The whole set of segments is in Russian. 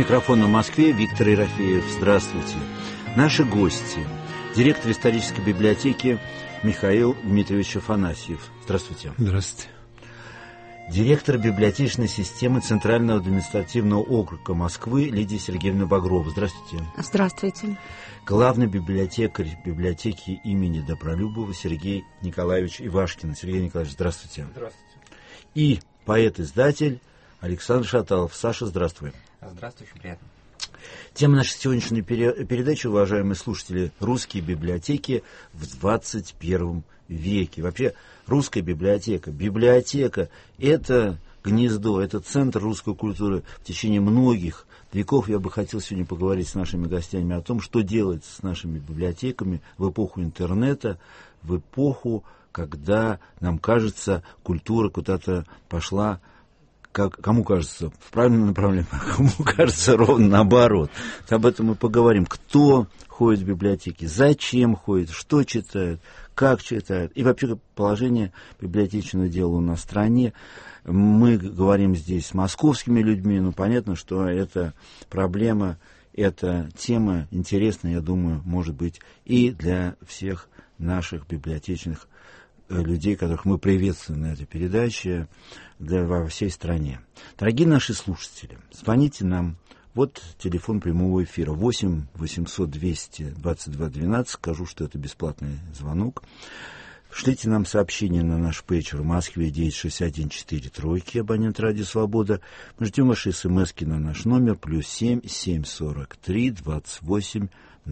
микрофона в Москве Виктор Ерофеев. Здравствуйте. Наши гости. Директор исторической библиотеки Михаил Дмитриевич Афанасьев. Здравствуйте. Здравствуйте. Директор библиотечной системы Центрального административного округа Москвы Лидия Сергеевна Багрова. Здравствуйте. Здравствуйте. Главный библиотекарь библиотеки имени Добролюбова Сергей Николаевич Ивашкин. Сергей Николаевич, здравствуйте. Здравствуйте. И поэт-издатель Александр Шаталов. Саша, здравствуй. Здравствуйте, очень приятно. Тема нашей сегодняшней передачи, уважаемые слушатели, русские библиотеки в 21 веке. Вообще, русская библиотека. Библиотека – это гнездо, это центр русской культуры. В течение многих веков я бы хотел сегодня поговорить с нашими гостями о том, что делать с нашими библиотеками в эпоху интернета, в эпоху, когда, нам кажется, культура куда-то пошла, как, кому кажется, в правильном направлении, а кому кажется ровно наоборот. Об этом мы поговорим. Кто ходит в библиотеки, зачем ходит, что читают, как читают, и вообще положение библиотечного дела у нас в стране. Мы говорим здесь с московскими людьми, но понятно, что эта проблема, эта тема интересна, я думаю, может быть, и для всех наших библиотечных людей, которых мы приветствуем на этой передаче во всей стране. Дорогие наши слушатели, звоните нам. Вот телефон прямого эфира 8 800 200 22 12. Скажу, что это бесплатный звонок. Шлите нам сообщение на наш пейджер в Москве 96143, абонент Радио Свобода. Мы ждем ваши смски на наш номер +7 743 28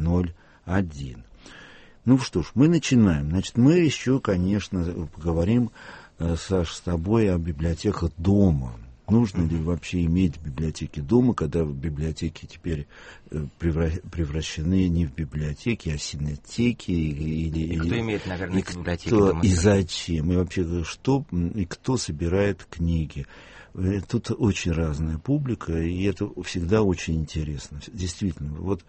01. Ну что ж, мы начинаем. Значит, мы еще, конечно, поговорим, Саш, с тобой о библиотеках дома. Нужно ли вообще иметь библиотеки дома, когда библиотеки теперь превращены не в библиотеки, а в синотеки? И кто имеет, наверное, эти библиотеки дома? И зачем? И вообще, что и кто собирает книги? Тут очень разная публика, и это всегда очень интересно. Действительно, вот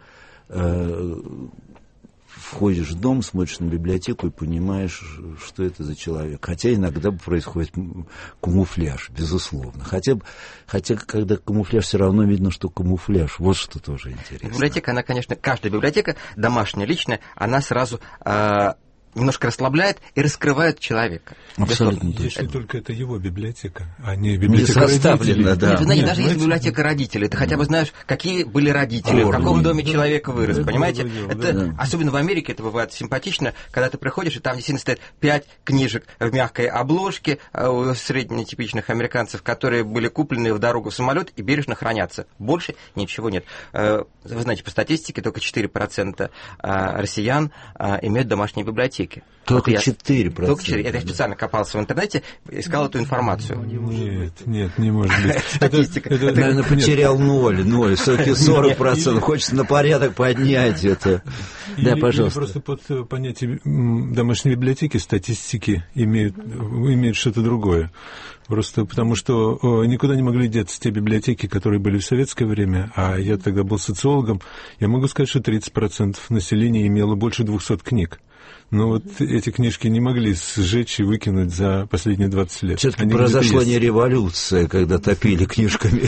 входишь в дом, смотришь на библиотеку и понимаешь, что это за человек. Хотя иногда происходит камуфляж, безусловно. Хотя когда камуфляж, все равно видно, что камуфляж. Вот что тоже интересно. Библиотека, она, конечно, каждая библиотека, домашняя, личная, она сразу немножко расслабляет и раскрывает человека. Абсолютно Если точно. только это его библиотека, а не библиотека родителей. Да. Нет, знаете, даже если библиотека родителей, ты хотя бы знаешь, какие были родители, в каком доме человек вырос, понимаете? Это, особенно в Америке это бывает симпатично, когда ты приходишь, и там действительно стоит 5 книжек в мягкой обложке у среднетипичных американцев, которые были куплены в дорогу в самолет и бережно хранятся. Больше ничего нет. Вы знаете, по статистике только 4% россиян имеют домашние библиотеки. Только 4%. Только 4%. Это я специально копался в интернете, искал эту информацию. Нет, не может быть. Статистика. Наверное, потерял 0, все-таки 40%. Хочется на порядок поднять это. Да, пожалуйста. Просто под понятием домашней библиотеки статистики имеют что-то другое. Просто потому, что никуда не могли деться те библиотеки, которые были в советское время, а я тогда был социологом, я могу сказать, что 30% населения имело больше 200 книг. Но вот эти книжки не могли сжечь и выкинуть за последние 20 лет. Все-таки произошла не революция, когда топили книжками.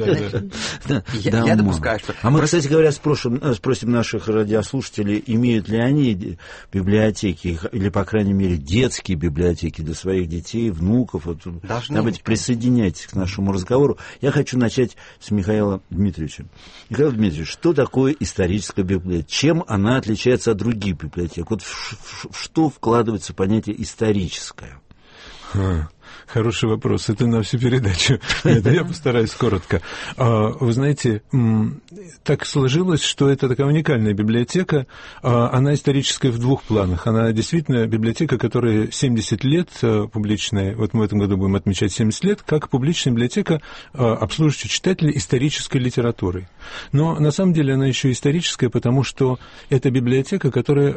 Я допускаю, что... А мы, кстати говоря, спросим наших радиослушателей, имеют ли они библиотеки, или, по крайней мере, детские библиотеки для своих детей, внуков. Должны быть, присоединяйтесь к нашему разговору. Я хочу начать с Михаила Дмитриевича. Михаил Дмитриевич, что такое историческая библиотека? Чем она отличается от других библиотек? Вот что вкладывается в понятие «историческое»? Хороший вопрос. Это на всю передачу. Я постараюсь коротко. Вы знаете, так сложилось, что это такая уникальная библиотека. Она историческая в двух планах. Она действительно библиотека, которая 70 лет публичная, вот мы в этом году будем отмечать 70 лет, как публичная библиотека, обслуживающая читателей исторической литературой. Но на самом деле она еще историческая, потому что это библиотека, которая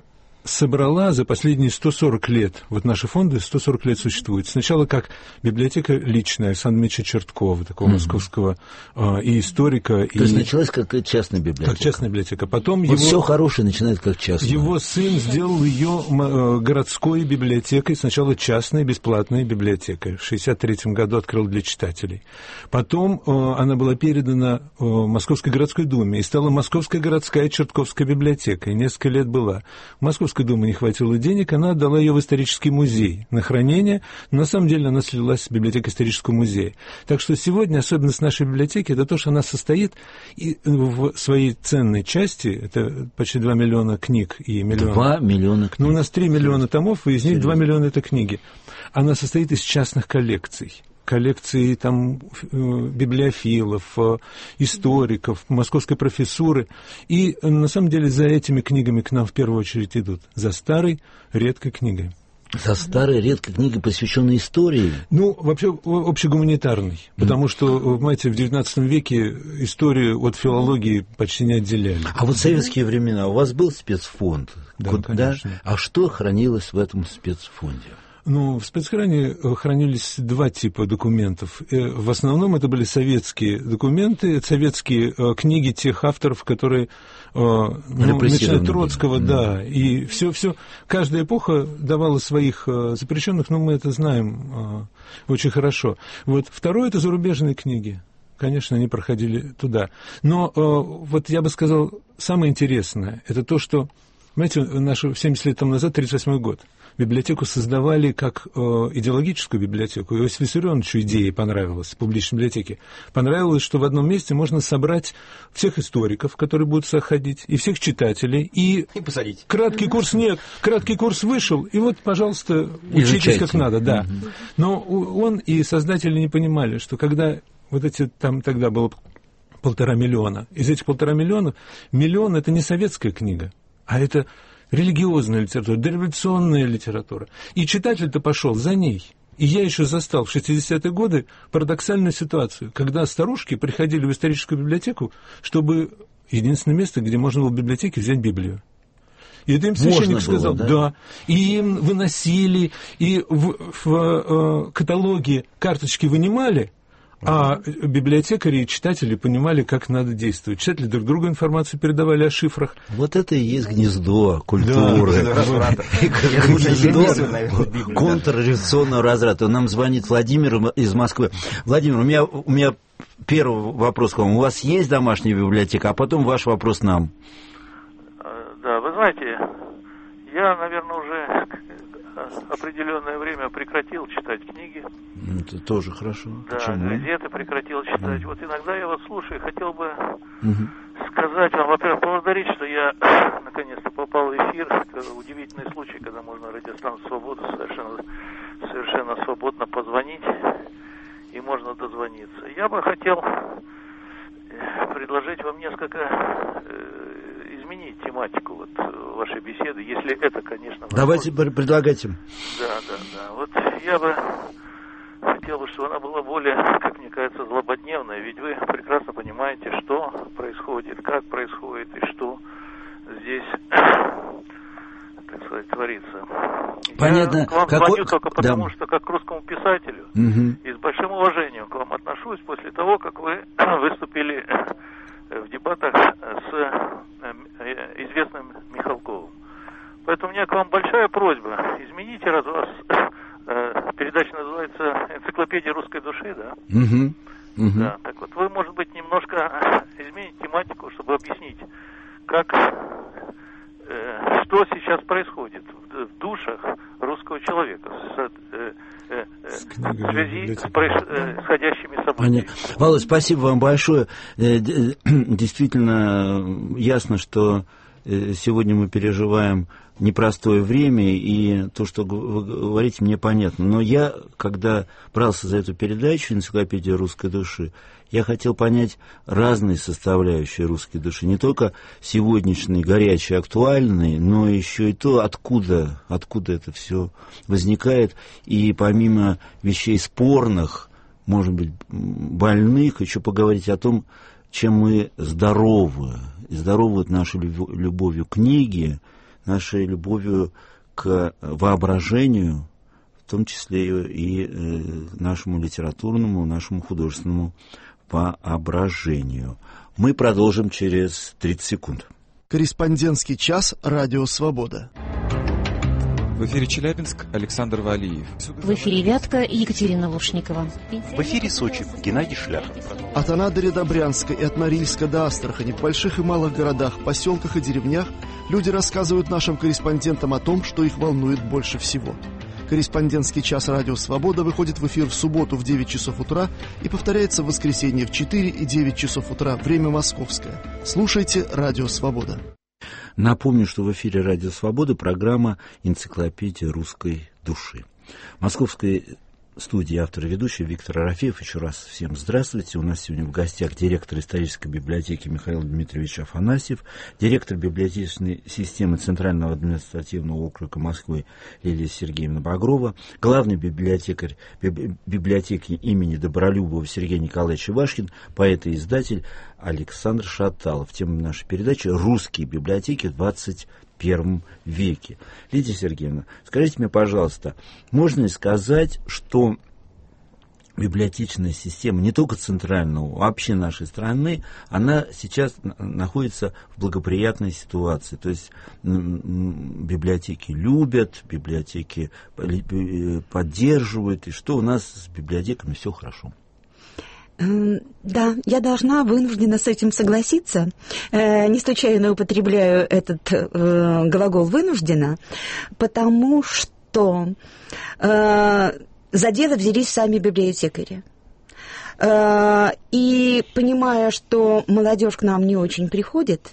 собрала за последние 140 лет, вот наши фонды 140 лет существуют. Сначала как библиотека личная Александра Ильича Черткова, такого московского и историка. То есть началась как частная библиотека. Как частная библиотека. Потом вот все хорошее начинает как частное. Его сын сделал ее городской библиотекой, сначала частной бесплатной библиотекой. В 1963 году открыл для читателей. Потом она была передана Московской городской думе и стала Московская городская Чертковская библиотека. И несколько лет была. Московской думе не хватило денег, она отдала ее в исторический музей на хранение. Но на самом деле она слилась с библиотекой исторического музея. Так что сегодня особенность нашей библиотеки – это то, что она состоит и в своей ценной части, это почти 2 миллиона книг и миллион... 2 миллиона книг. Ну, у нас 3 миллиона томов, и из них 2 миллиона – это книги. Она состоит из частных коллекций. Коллекции там библиофилов, историков, московской профессуры. И на самом деле за этими книгами к нам в первую очередь идут. За старой, редкой книгой. За старой, редкой книгой, посвященной истории? Ну, вообще общегуманитарной. Потому что, понимаете, в XIX веке историю от филологии почти не отделяли. А вот в советские времена у вас был спецфонд? Да, конечно. Да? А что хранилось в этом спецфонде? Ну, в спецхране хранились два типа документов. В основном это были советские документы, советские книги тех авторов, которые, начиная от Троцкого, да, и все, каждая эпоха давала своих запрещенных, но мы это знаем очень хорошо. Вот второе — это зарубежные книги. Конечно, они проходили туда. Но вот я бы сказал, самое интересное — это то, что, знаете, нашу 70 лет тому назад, 1938 год, библиотеку создавали как идеологическую библиотеку. Иосифу Виссарионовичу идея понравилась, публичной библиотеки. Понравилось, что в одном месте можно собрать всех историков, которые будут сюда ходить, и всех читателей, и посадить. Краткий курс вышел, и вот, пожалуйста, учитесь как надо, да. Но он и создатели не понимали, что когда вот эти, там тогда было 1,5 миллиона, из этих 1,5 миллиона, миллион — это не советская книга, а это религиозная литература, дореволюционная литература. И читатель-то пошел за ней. И я еще застал в 60-е годы парадоксальную ситуацию, когда старушки приходили в историческую библиотеку, чтобы единственное место, где можно было в библиотеке взять Библию. И это им священник сказал, да. И им выносили, и в каталоге карточки вынимали, а библиотекари и читатели понимали, как надо действовать. Читатели друг другу информацию передавали о шифрах. Вот это и есть гнездо культуры. Гнездо контрреволюционного разрада. Нам звонит Владимир из Москвы. Владимир, у меня первый вопрос к вам. У вас есть домашняя библиотека, а потом ваш вопрос нам. Да, вы знаете, я, наверное, уже определенное время прекратил читать книги. Это тоже хорошо. Да, почему? газеты прекратил читать. Вот иногда я вас слушаю, хотел бы сказать вам, во-первых, поблагодарить, что я наконец-то попал в эфир. Это удивительный случай, когда можно радиостанцию «Свобода» совершенно свободно позвонить, и можно дозвониться. Я бы хотел предложить вам несколько изменить тематику вот вашей беседы, если это, конечно, возможно. Давайте предлагайте. Да. Вот я бы хотел бы, чтобы она была более, как мне кажется, злободневная, ведь вы прекрасно понимаете, что происходит, как происходит и что здесь, так сказать, творится. Понятно. Я к вам звоню только потому, что как к русскому писателю и с большим уважением к вам отношусь после того, как вы выступили в дебатах с известным Михалковым. Поэтому у меня к вам большая просьба. Измените, раз у вас передача называется «Энциклопедия русской души», да? Да, так вот, вы, может быть, немножко измените тематику, чтобы объяснить, как, что сейчас происходит в душах русского человека в связи с происходящими событиями. Володь, спасибо вам большое. Действительно ясно, что сегодня мы переживаем непростое время, и то, что вы говорите, мне понятно. Но я, когда брался за эту передачу «Энциклопедия русской души», я хотел понять разные составляющие русской души. Не только сегодняшние, горячие, актуальные, но еще и то, откуда это все возникает. И помимо вещей спорных, может быть, больных, еще поговорить о том, чем мы здоровы. И здоровы нашей любовью к книге, нашей любовью к воображению, в том числе и нашему литературному, нашему художественному воображению. Мы продолжим через 30 секунд. Корреспондентский час «Радио Свобода». В эфире Челябинск, Александр Валиев. В эфире Вятка, Екатерина Лушникова. В эфире Сочи, Геннадий Шляхов. От Анадыря до Брянска и от Норильска до Астрахани, в больших и малых городах, поселках и деревнях люди рассказывают нашим корреспондентам о том, что их волнует больше всего. Корреспондентский час «Радио Свобода» выходит в эфир в субботу в 9 часов утра и повторяется в воскресенье в 4 и 9 часов утра, время московское. Слушайте «Радио Свобода». Напомню, что в эфире «Радио Свобода» программа «Энциклопедия русской души». В московской студии автор и ведущий Виктор Арафеев. Еще раз всем здравствуйте. У нас сегодня в гостях директор исторической библиотеки Михаил Дмитриевич Афанасьев, директор библиотечной системы Центрального административного округа Москвы Лилия Сергеевна Багрова, главный библиотекарь библиотеки имени Добролюбова Сергей Николаевич Ивашкин, поэт и издатель Александр Шаталов. Тема нашей передачи «Русские библиотеки в 21 веке». Лидия Сергеевна, скажите мне, пожалуйста, можно ли сказать, что библиотечная система не только центрального, вообще нашей страны, она сейчас находится в благоприятной ситуации? То есть библиотеки любят, библиотеки поддерживают, и что у нас с библиотеками все хорошо? Да, я вынуждена с этим согласиться. Не случайно употребляю этот глагол «вынуждена», потому что за дело взялись сами библиотекари. И понимая, что молодежь к нам не очень приходит,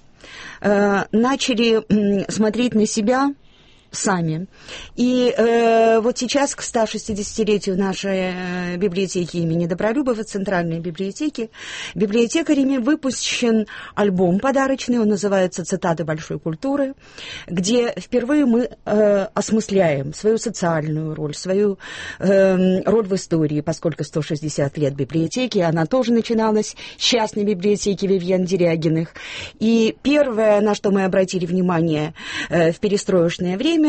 начали смотреть на себя сами. И вот сейчас, к 160-летию нашей библиотеки имени Добролюбова, Центральной библиотеки, библиотекарями выпущен альбом подарочный, он называется «Цитаты большой культуры», где впервые мы осмысляем свою социальную роль, свою роль в истории, поскольку 160 лет библиотеки, она тоже начиналась с частной библиотеки Вивьен Дерягиных. И первое, на что мы обратили внимание в перестроечное время,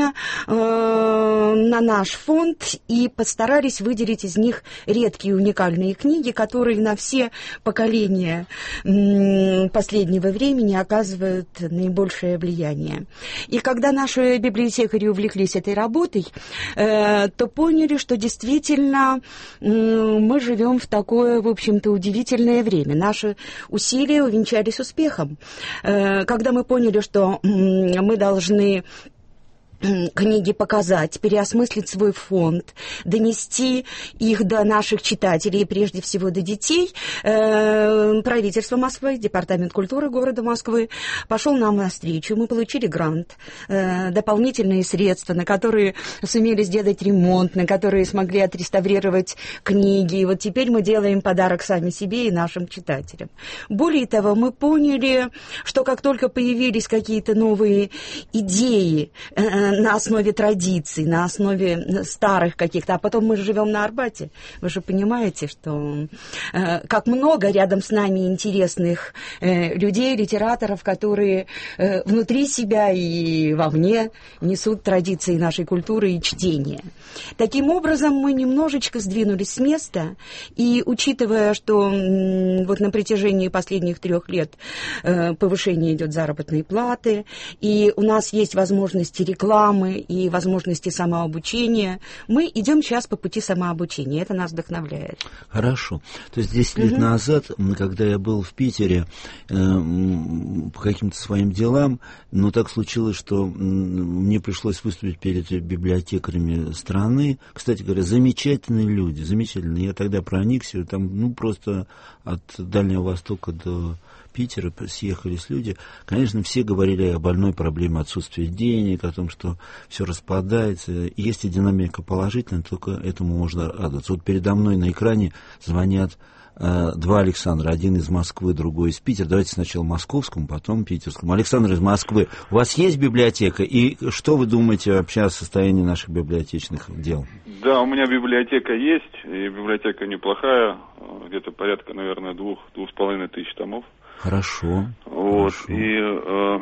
на наш фонд и постарались выделить из них редкие уникальные книги, которые на все поколения последнего времени оказывают наибольшее влияние. И когда наши библиотекари увлеклись этой работой, то поняли, что действительно мы живем в такое, в общем-то, удивительное время. Наши усилия увенчались успехом. Когда мы поняли, что мы должны книги показать, переосмыслить свой фонд, донести их до наших читателей, прежде всего до детей, правительство Москвы, Департамент культуры города Москвы пошел нам навстречу. Мы получили грант, дополнительные средства, на которые сумели сделать ремонт, на которые смогли отреставрировать книги. И вот теперь мы делаем подарок сами себе и нашим читателям. Более того, мы поняли, что как только появились какие-то новые идеи на основе традиций, на основе старых каких-то, а потом мы живем на Арбате. Вы же понимаете, что как много рядом с нами интересных людей, литераторов, которые внутри себя и вовне несут традиции нашей культуры и чтения. Таким образом, мы немножечко сдвинулись с места, и учитывая, что вот на протяжении последних 3 лет повышение идет заработной платы, и у нас есть возможности рекламы и возможности самообучения, мы идем сейчас по пути самообучения. Это нас вдохновляет. Хорошо. То есть 10 лет назад, когда я был в Питере по каким-то своим делам, но так случилось, что мне пришлось выступить перед библиотекарями страны. Кстати говоря, замечательные люди, замечательные. Я тогда проникся, там просто от Дальнего Востока до Питера съехались люди. Конечно, все говорили о больной проблеме отсутствия денег, о том, что все распадается. Есть и динамика положительная, только этому можно радоваться. Вот передо мной на экране звонят 2 Александра. Один из Москвы, другой из Питера. Давайте сначала московскому, потом питерскому. Александр из Москвы. У вас есть библиотека? И что вы думаете вообще о состоянии наших библиотечных дел? Да, у меня библиотека есть, и библиотека неплохая. Где-то порядка, наверное, 2-2,5 тысяч томов. Хорошо. Вот. Хорошо. И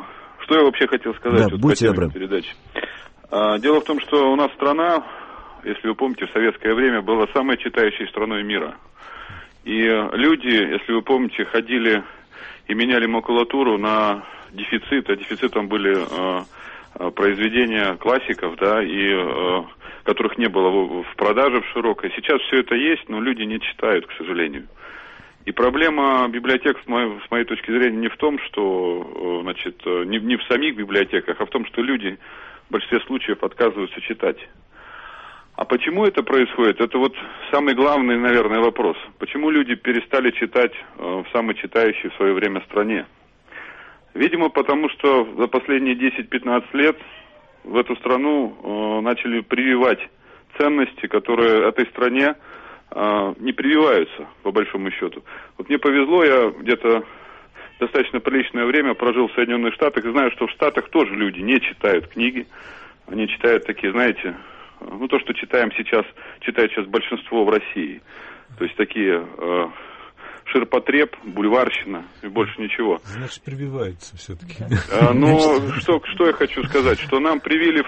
Что я вообще хотел сказать? Да, будьте добры. Передачи. Дело в том, что у нас страна, если вы помните, в советское время была самой читающей страной мира. И люди, если вы помните, ходили и меняли макулатуру на дефицит, а дефицитом были произведения классиков, да, и которых не было в продаже в широкой. Сейчас все это есть, но люди не читают, к сожалению. И проблема библиотек, с моей точки зрения, не в том, что, значит, не в самих библиотеках, а в том, что люди в большинстве случаев отказываются читать. А почему это происходит? Это вот самый главный, наверное, вопрос. Почему люди перестали читать в самой читающей в свое время стране? Видимо, потому что за последние 10-15 лет в эту страну начали прививать ценности, которые этой стране не прививаются, по большому счету. Вот мне повезло, я где-то достаточно приличное время прожил в Соединенных Штатах и знаю, что в Штатах тоже люди не читают книги. Они читают такие, знаете, ну то, что читаем сейчас, читает сейчас большинство в России. То есть такие ширпотреб, бульварщина и больше ничего. Значит, прививаются все-таки. Ну, что я хочу сказать, что нам прививают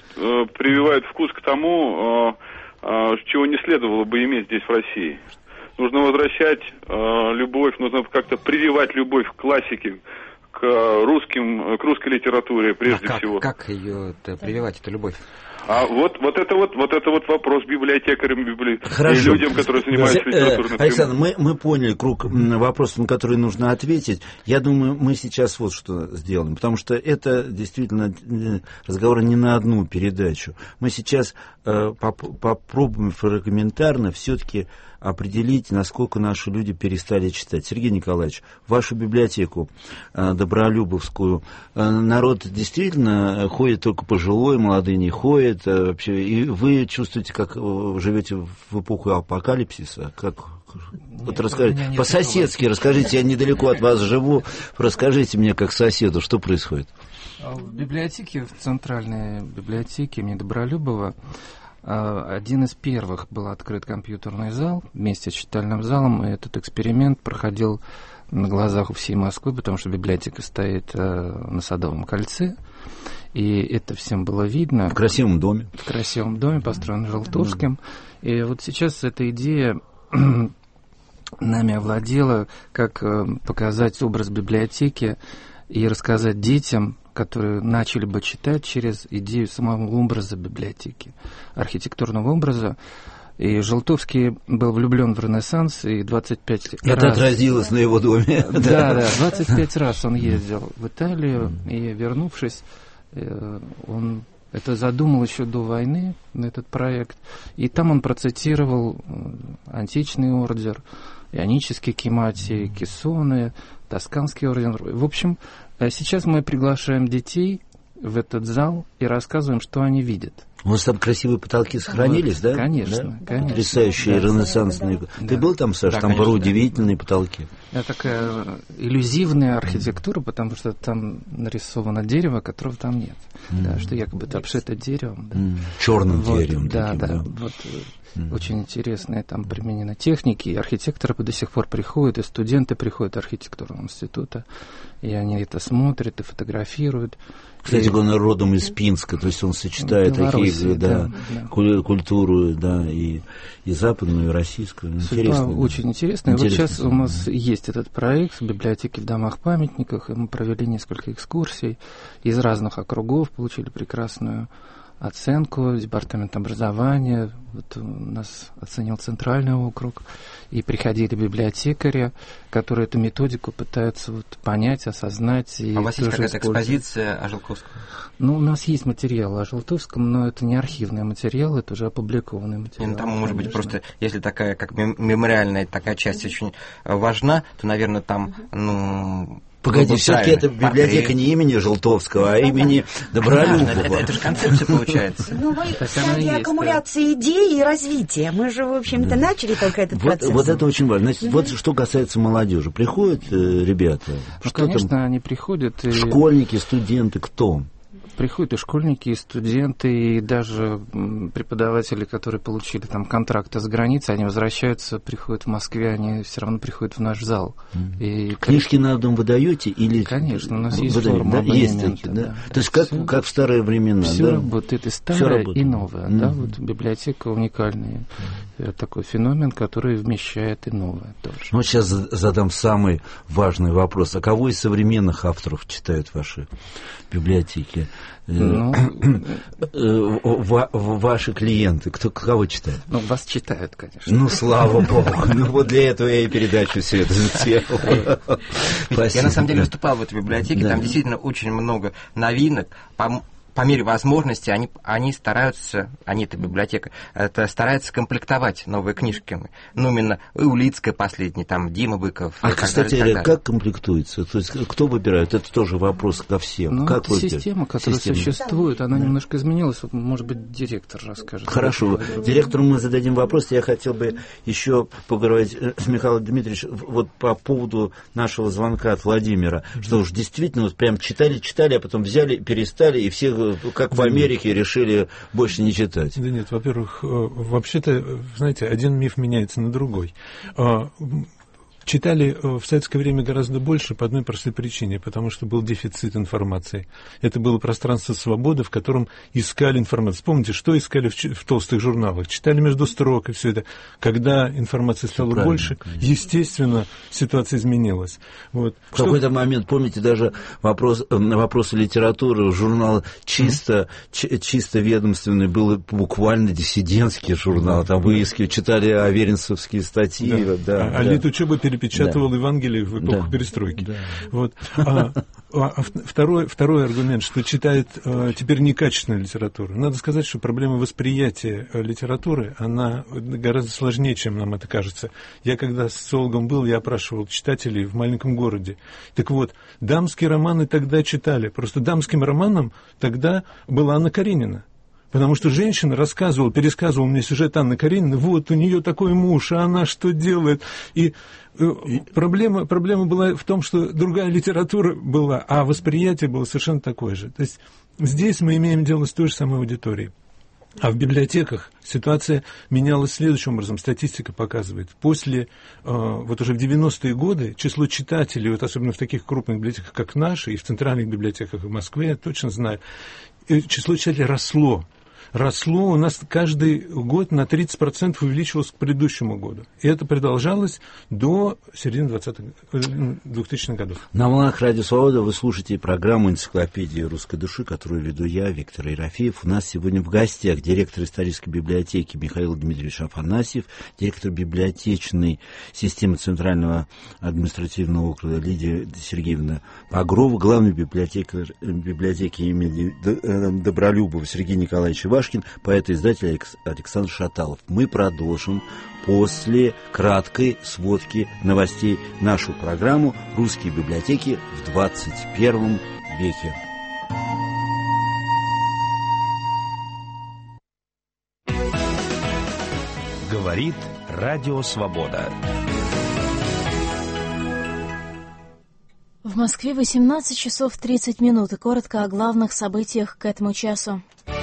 вкус к тому, чего не следовало бы иметь здесь в России. Нужно возвращать любовь, нужно как-то прививать любовь к классике, к русской литературе прежде всего. Как ее прививать, эту любовь? А вот это вопрос библиотекарям и людям, которые занимаются литературной. Александр, мы поняли круг вопросов, на которые нужно ответить. Я думаю, мы сейчас вот что сделаем, потому что это действительно разговор не на одну передачу. Мы сейчас попробуем фрагментарно все-таки определить, насколько наши люди перестали читать. Сергей Николаевич, вашу библиотеку Добролюбовскую народ действительно ходит только пожилой, молодые не ходят вообще, и вы чувствуете, как живете в эпоху апокалипсиса? Как? Вот расскажите, по-соседски расскажите, я недалеко от вас живу, расскажите мне как соседу, что происходит. В библиотеке, в центральной библиотеке имени Добролюбова, один из первых был открыт компьютерный зал вместе с читальным залом, и этот эксперимент проходил на глазах у всей Москвы, потому что библиотека стоит на Садовом кольце, и это всем было видно. В красивом доме. В красивом доме, построенном Желтовским. И вот сейчас эта идея нами овладела, как показать образ библиотеки и рассказать детям, которые начали бы читать через идею самого образа библиотеки, архитектурного образа. И Желтовский был влюблен в Ренессанс, и 25 раз... Это отразилось на его доме. Да, 25 раз он ездил в Италию, и, вернувшись, он это задумал еще до войны, этот проект. И там он процитировал античный ордер, ионический кематий, кессоны, тосканский орден. В общем, сейчас мы приглашаем детей в этот зал и рассказываем, что они видят. У вас там красивые потолки сохранились, да? Конечно, да? конечно. Потрясающие, да, ренессансные. Да. Ты был там, Саша? Да, там порой удивительные потолки. Это такая иллюзивная архитектура, потому что там нарисовано дерево, которого там нет. Да, что якобы это обшито деревом. Да. Черным деревом. Да, таким, да. Вот, очень интересные там применены техники, и архитекторы до сих пор приходят, и студенты приходят архитектурного института, и они это смотрят и фотографируют. Кстати, он родом из Пинска, то есть он сочетает такие, да, культуру, да, и западную, и российскую. Судьба очень интересная. Вот сейчас у нас есть этот проект в библиотеке в домах-памятниках, и мы провели несколько экскурсий из разных округов, получили прекрасную оценку, департамент образования, вот у нас оценил центральный округ, и приходили библиотекари, которые эту методику пытаются вот понять, осознать. И у вас есть какая-то экспозиция о Желтовском? Ну, у нас есть материал о Желтовском, но это не архивный материал, это уже опубликованный материал. Ну, там, может быть, просто, если такая, как мемориальная такая часть очень важна, то, наверное, там, Погоди, все-таки это библиотека не имени Желтовского, а имени Добролюбова. Это же концепция получается. Ну, вы в стадии аккумуляции идей и развития. Мы же, в общем-то, начали только этот процесс. Вот это очень важно. Значит, вот что касается молодежи. Приходят ребята? Ну, конечно, они приходят. Школьники, студенты, кто? Приходят и школьники, и студенты, и даже преподаватели, которые получили там контракты за границей, они возвращаются, приходят в Москве, они все равно приходят в наш зал. И книжки на дом вы даете? Или... Конечно, у нас есть форма абонемента. Да? То есть как в старые времена. Все работает, и старое, и новое. Да? Вот библиотека уникальная. Такой феномен, который вмещает и новое тоже. Ну, сейчас задам самый важный вопрос. А кого из современных авторов читают ваши библиотеки? Ваши клиенты, кого читают? Ну, вас читают, конечно. Ну, слава богу. Ну, вот для этого я и передачу все это сделал. Я, на самом деле, выступал в этой библиотеке, там действительно очень много новинок. По мере возможности они стараются, эта библиотека, стараются комплектовать новые книжки. Ну, именно Улицкая последняя, там, Дима Быков. Кстати, как комплектуется? То есть, кто выбирает? Это тоже вопрос ко всем. Ну, как система, которая существует, она немножко изменилась. Вот, может быть, директор расскажет. Хорошо. Директору мы зададим вопрос. Я хотел бы еще поговорить с Михаилом Дмитриевичем вот по поводу нашего звонка от Владимира. Что уж действительно, вот прям читали, а потом взяли, перестали, и все, как в Америке, решили больше не читать. Да нет, во-первых, вообще-то, знаете, один миф меняется на другой. Читали в советское время гораздо больше по одной простой причине, потому что был дефицит информации. Это было пространство свободы, в котором искали информацию. Помните, что искали в толстых журналах? Читали между строк и все это. Когда информации стало больше, конечно, естественно, ситуация изменилась. Вот. В какой-то момент, помните, даже вопросы литературы, журнал чисто ведомственный, был буквально диссидентский журнал. Там выискивали, читали аверинцевские статьи. А Литучеба перепечатывал Евангелие в эпоху перестройки. Вот. Второй аргумент, что читает теперь некачественную литературу. Надо сказать, что проблема восприятия литературы, она гораздо сложнее, чем нам это кажется. Я когда социологом был, я опрашивал читателей в маленьком городе. Так вот, дамские романы тогда читали. Просто дамским романом тогда была Анна Каренина. Потому что женщина пересказывала мне сюжет Анны Карениной, вот у нее такой муж, а она что делает? И проблема была в том, что другая литература была, а восприятие было совершенно такое же. То есть здесь мы имеем дело с той же самой аудиторией. А в библиотеках ситуация менялась следующим образом. Статистика показывает. Вот уже в 90-е годы число читателей, вот особенно в таких крупных библиотеках, как наши, и в центральных библиотеках в Москве, я точно знаю, число читателей росло. У нас каждый год на 30% увеличивалось к предыдущему году. И это продолжалось до середины 2000-х годов. На волнах Радио Свобода вы слушаете программу «Энциклопедия русской души», которую веду я, Виктор Ерофеев. У нас сегодня в гостях директор исторической библиотеки Михаил Дмитриевич Афанасьев, директор библиотечной системы Центрального административного округа Лидия Сергеевна Багрова, главный библиотекарь библиотеки имени Добролюбова Сергей Николаевич Ивашкин, поэт-издатель Александр Шаталов. Мы продолжим после краткой сводки новостей нашу программу «Русские библиотеки в 21 веке». Говорит Радио Свобода. В Москве 18 часов 30 минут, и коротко о главных событиях к этому часу.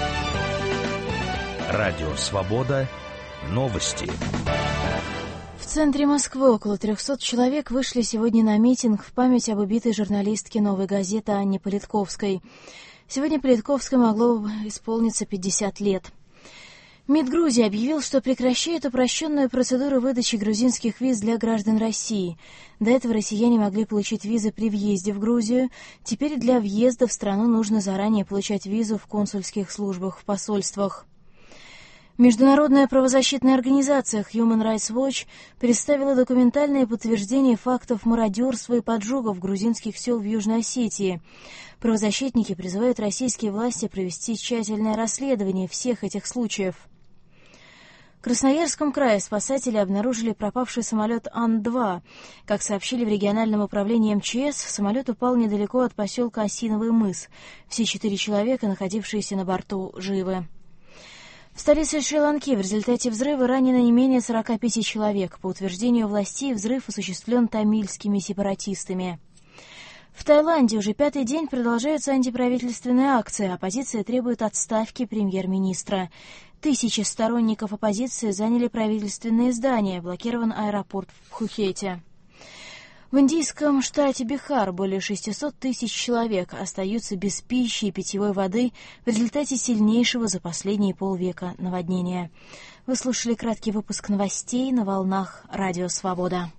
Радио Свобода. Новости. В центре Москвы около 300 человек вышли сегодня на митинг в память об убитой журналистке «Новой газеты» Анне Политковской. Сегодня Политковской могло исполниться 50 лет. МИД Грузии объявил, что прекращает упрощенную процедуру выдачи грузинских виз для граждан России. До этого россияне могли получить визы при въезде в Грузию. Теперь для въезда в страну нужно заранее получать визу в консульских службах, в посольствах. Международная правозащитная организация Human Rights Watch представила документальное подтверждение фактов мародерства и поджогов грузинских сел в Южной Осетии. Правозащитники призывают российские власти провести тщательное расследование всех этих случаев. В Красноярском крае спасатели обнаружили пропавший самолет Ан-2. Как сообщили в региональном управлении МЧС, самолет упал недалеко от поселка Осиновый мыс. Все 4 человека, находившиеся на борту, живы. В столице Шри-Ланки в результате взрыва ранено не менее 45 человек. По утверждению властей, взрыв осуществлен тамильскими сепаратистами. В Таиланде уже 5-й день продолжаются антиправительственные акции. Оппозиция требует отставки премьер-министра. Тысячи сторонников оппозиции заняли правительственные здания. Блокирован аэропорт в Пхукете. В индийском штате Бихар более 600 тысяч человек остаются без пищи и питьевой воды в результате сильнейшего за последние полвека наводнения. Вы слушали краткий выпуск новостей на волнах Радио Свобода.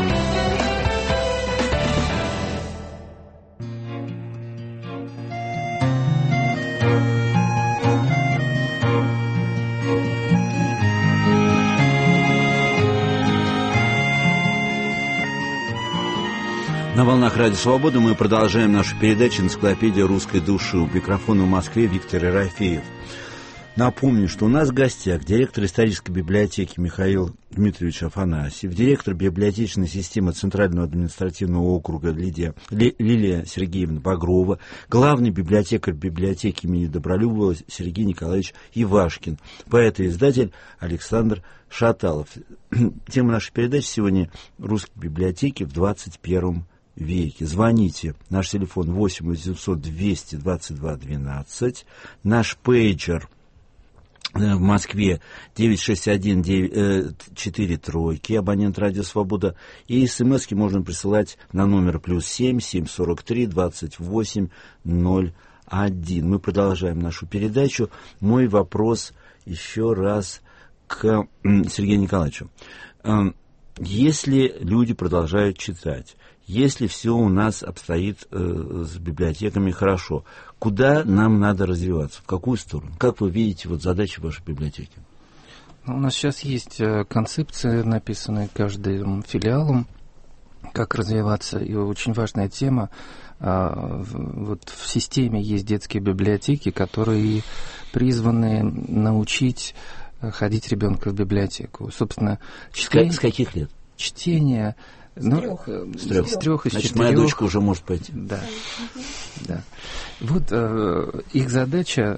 На волнах Радио Свобода мы продолжаем нашу передачу «Энциклопедия русской души». У микрофона в Москве Виктор Ерофеев. Напомню, что у нас в гостях директор исторической библиотеки Михаил Дмитриевич Афанасьев, директор библиотечной системы Центрального административного округа Лилия Сергеевна Багрова, главный библиотекарь библиотеки имени Добролюбова Сергей Николаевич Ивашкин, поэт и издатель Александр Шаталов. Тема нашей передачи сегодня «Русские библиотеки в 21 веке». Звоните. Наш телефон 8 800 200 22 12. Наш пейджер в Москве 961-4 абонент Радио Свобода. И смс-ки можно присылать на номер +7 743 28 01. Мы продолжаем нашу передачу. Мой вопрос еще раз к Сергею Николаевичу. Если люди продолжают читать, если все у нас обстоит с библиотеками хорошо, куда нам надо развиваться, в какую сторону? Как вы видите задачи вашей библиотеки? У нас сейчас есть концепция, написанная каждым филиалом, как развиваться, и очень важная тема. В системе есть детские библиотеки, которые призваны научить ходить ребенка в библиотеку. Собственно, чтение... С каких лет? Чтение... С трех. Значит, моя дочка уже может пойти. Да. Вот их задача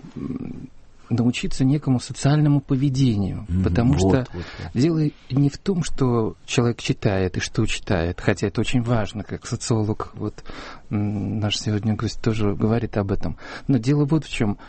научиться некому социальному поведению, потому что дело не в том, что человек читает и что читает, хотя это очень важно, как социолог, наш сегодня гость тоже говорит об этом. Но дело вот в чем.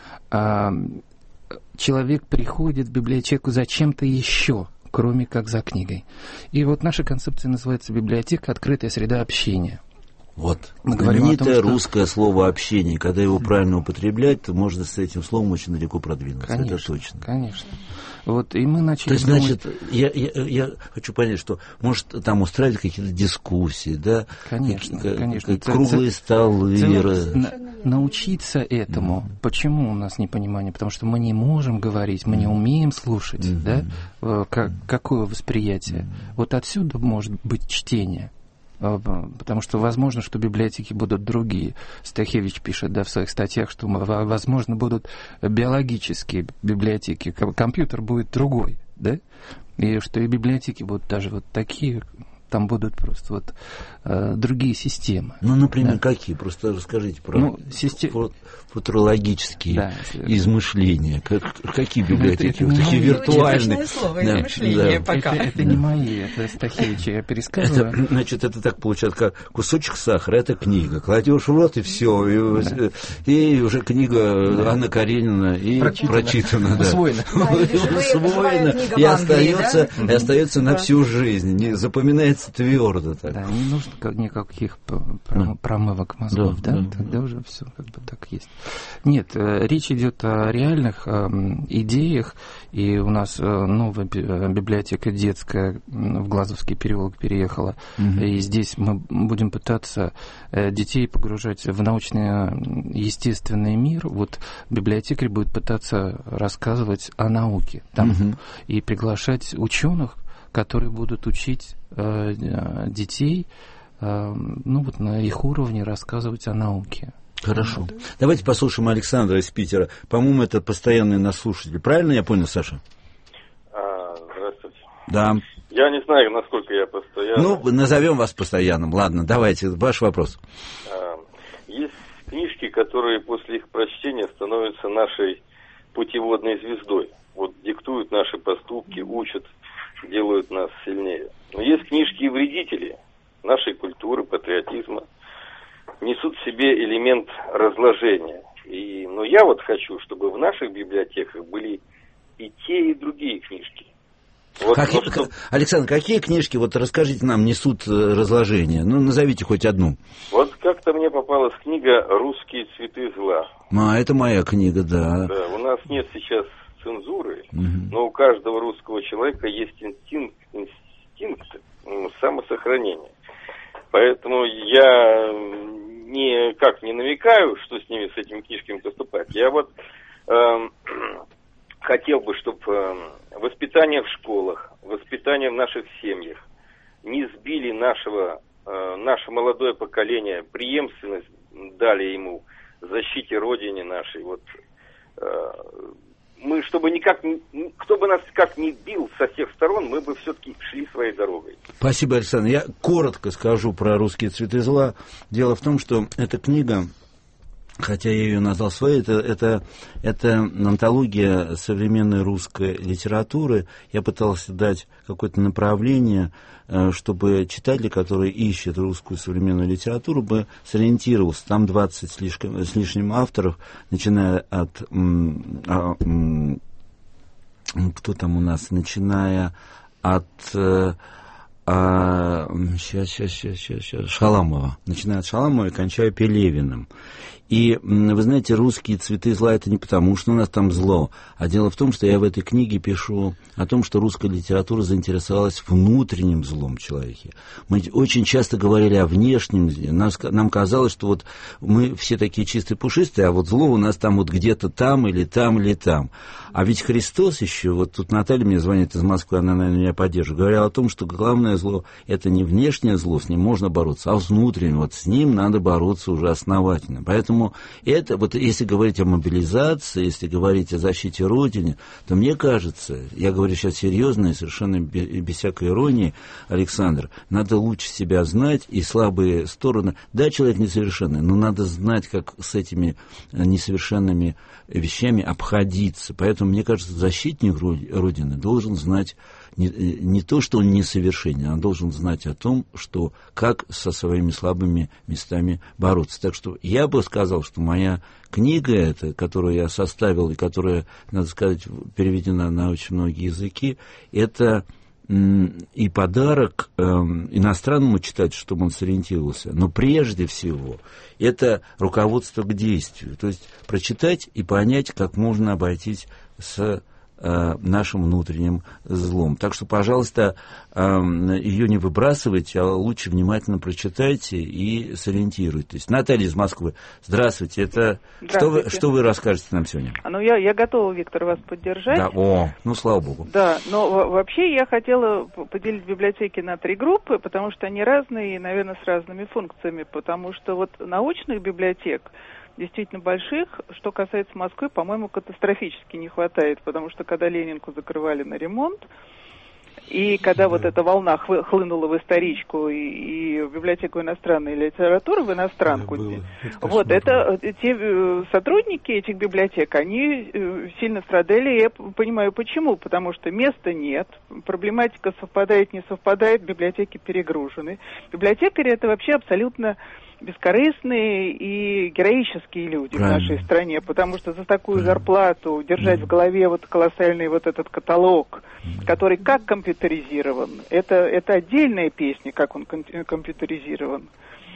Человек приходит в библиотеку за чем-то еще, кроме как за книгой. И наша концепция называется «Библиотека. Открытая среда общения». Знаменитое русское слово «общение». Когда его правильно употреблять, то можно с этим словом очень далеко продвинуться. Конечно, это точно. Конечно. И мы начали... То есть, значит, я хочу понять, что, может, там устраивать какие-то дискуссии, да? Конечно, конечно. Круглые столы. Научиться этому. Почему у нас непонимание? Потому что мы не можем говорить, мы не умеем слушать, да? Какое восприятие? Отсюда может быть чтение. Потому что возможно, что библиотеки будут другие. Стахевич пишет в своих статьях, что, возможно, будут биологические библиотеки, компьютер будет другой, да? И что и библиотеки будут даже такие, там будут просто другие системы. Например, какие? Просто расскажите про футурологические измышления. Какие библиотеки? Такие виртуальные. Измышления пока. Это не мои, это Стахевича я пересказываю. Значит, это так получается, как кусочек сахара, это книга. Кладешь в рот, и все. И уже книга Анна Каренина и прочитана. Усвоена. И остается на всю жизнь. Не запоминается твердо. Да, не нужно никаких промывок мозгов, да? Тогда уже все так есть. Нет, речь идет о реальных идеях, и у нас новая библиотека детская в Глазовский переулок переехала, и здесь мы будем пытаться детей погружать в научно-естественный мир. Библиотекарь будет пытаться рассказывать о науке там, и приглашать ученых, которые будут учить детей на их уровне рассказывать о науке. Хорошо. Давайте послушаем Александра из Питера. По-моему, это постоянный наш слушатель. Правильно я понял, Саша? Здравствуйте. Да. Я не знаю, насколько я постоянный. Назовем вас постоянным. Ладно, давайте, ваш вопрос. Есть книжки, которые после их прочтения становятся нашей путеводной звездой. Диктуют наши поступки, учат, делают нас сильнее. Но есть книжки и вредители нашей культуры, патриотизма. несут в себе элемент разложения. Но я вот хочу, чтобы в наших библиотеках были и те, и другие книжки. Вот, Александр, какие книжки, вот расскажите нам, несут разложение? Ну, назовите хоть одну. Вот как-то мне попалась книга «Русские цветы зла». Это моя книга, да. Да, у нас нет сейчас цензуры, но у каждого русского человека есть инстинкт самосохранения. Поэтому я никак не намекаю, что с ними, с этими книжками поступать. Я вот хотел бы, чтобы воспитание в школах, воспитание в наших семьях не сбили наше молодое поколение, преемственность дали ему защите Родине нашей. Вот, мы, чтобы кто бы нас как ни бил со всех сторон, мы бы все-таки шли своей дорогой. Спасибо, Александр. Я коротко скажу про «Русские цветы зла». Дело в том, что эта книга, хотя я ее назвал своей, это антология современной русской литературы. Я пытался дать какое-то направление, чтобы читатель, который ищет русскую современную литературу, бы сориентировался. Там 20 с лишним авторов, начиная от... кто там у нас? Начиная от... Шаламова. Начиная от Шаламова и кончая Пелевиным. И, вы знаете, «Русские цветы зла» — это не потому, что у нас там зло, а дело в том, что я в этой книге пишу о том, что русская литература заинтересовалась внутренним злом человека. Мы очень часто говорили о внешнем зле. Нам казалось, что вот мы все такие чистые, пушистые, а вот зло у нас там вот где-то там или там или там. А ведь Христос еще, вот тут Наталья мне звонит из Москвы, она, наверное, меня поддержит, говорила о том, что главное зло — это не внешнее зло, с ним можно бороться, а с внутренним. Вот с ним надо бороться уже основательно. Поэтому это, вот если говорить о мобилизации, если говорить о защите Родины, то мне кажется, я говорю сейчас серьезно и совершенно без всякой иронии, Александр, надо лучше себя знать и слабые стороны. Да, человек несовершенный, но надо знать, как с этими несовершенными вещами обходиться. Поэтому, мне кажется, защитник Родины должен знать не то, что он несовершенен, а должен знать о том, что как со своими слабыми местами бороться. Так что я бы сказал, что моя книга эта, которую я составил и которая, надо сказать, переведена на очень многие языки, это и подарок иностранному читателю, чтобы он сориентировался, но прежде всего это руководство к действию, то есть прочитать и понять, как можно обойтись с нашим внутренним злом. Так что, пожалуйста, ее не выбрасывайте, а лучше внимательно прочитайте и сориентируйтесь. Наталья из Москвы, здравствуйте. Здравствуйте. Что вы расскажете нам сегодня? Я готова, Виктор, вас поддержать. Да, слава богу. Да, но вообще я хотела поделить библиотеки на 3 группы, потому что они разные и, наверное, с разными функциями, потому что вот научных библиотек действительно больших, что касается Москвы, по-моему, катастрофически не хватает, потому что когда Ленинку закрывали на ремонт, и когда вот эта волна хлынула в историчку и в библиотеку иностранной литературы, в иностранку, это те сотрудники этих библиотек, они сильно страдали, и я понимаю почему, потому что места нет, проблематика совпадает, не совпадает, библиотеки перегружены. Библиотекари — это вообще абсолютно бескорыстные и героические люди в нашей стране, потому что за такую зарплату держать в голове вот колоссальный вот этот каталог, который как компьютеризирован, это отдельная песня, как он компьютеризирован.